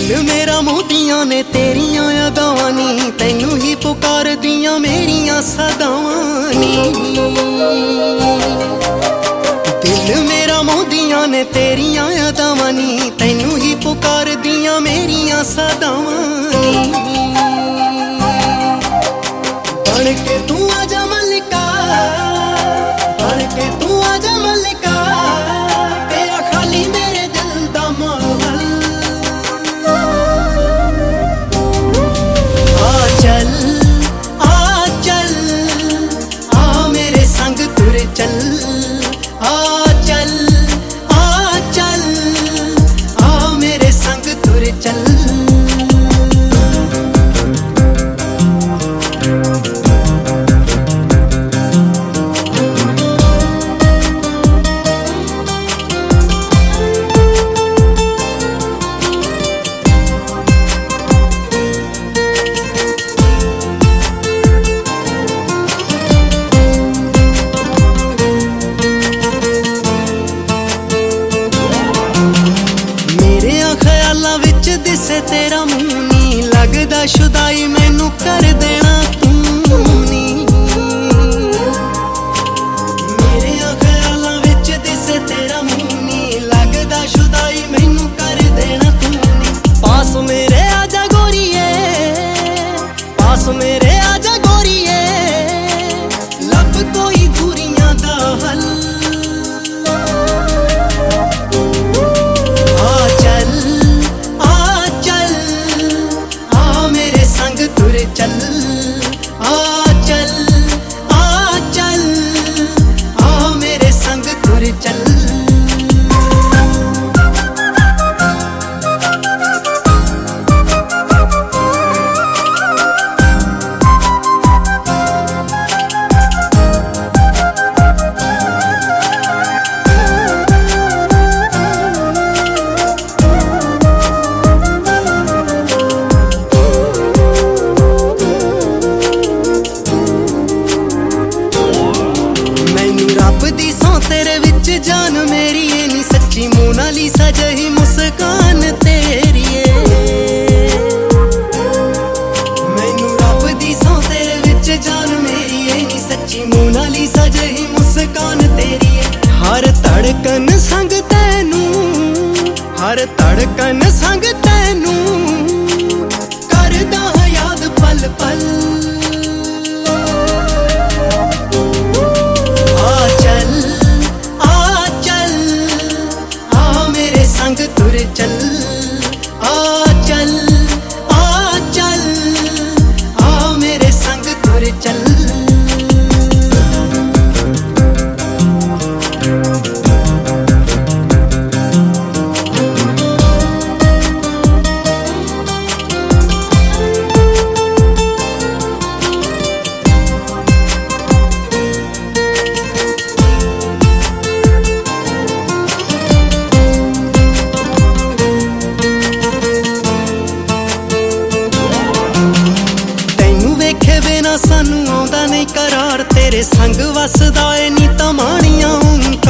दिल मेरा मोतियां ने तेरियां अदावां नी, तैनू ही पुकार दियां मेरियां सदावां नी। दिल मेरा मोतियां ने तेरियां अदावां नी, तैनू ही पुकार दियां मेरियां सदावां नी। बन के तू आजा मल्लिका, बन के तू आजा मल्लिका, तेरा खाली मेरे दिल दा माहौल। चल आ चल, आ मेरे संग तुर चल, आ चल आ चल, आ मेरे संग तुर चल। ख्यालां विच दिसे तेरा मुंह नी, लगदा शुदाई मैनू कर देना तू नी। मेरे ख्यालां विच दिसे तेरा मुंह नी, लगदा शुदाई मैनू कर देना तू नी। पास मेरे आजा गोरिए, पास मेरे आजा गोरिए, लब कोई दूरियां दा हल। चल आ चल आ चल, आ मेरे संग तुर चल। रब दी सौ तेरे विच जान मेरी ए नी, सच्ची मोनालिसा जही मुस्कान तेरी ए। मैनू रब दी सौ तेरे विच जान मेरी ए नी, सच्ची मोनालिसा जही मुस्कान तेरी ए। हर धड़कन संग तैनू, हर धड़कन संग तैनू, करदा याद पल पल। तुर चल आ चल आ चल, आ मेरे संग तुर चल। सानू आउंदा नहीं करार, तेरे संग वसदा ए नी तमाणियां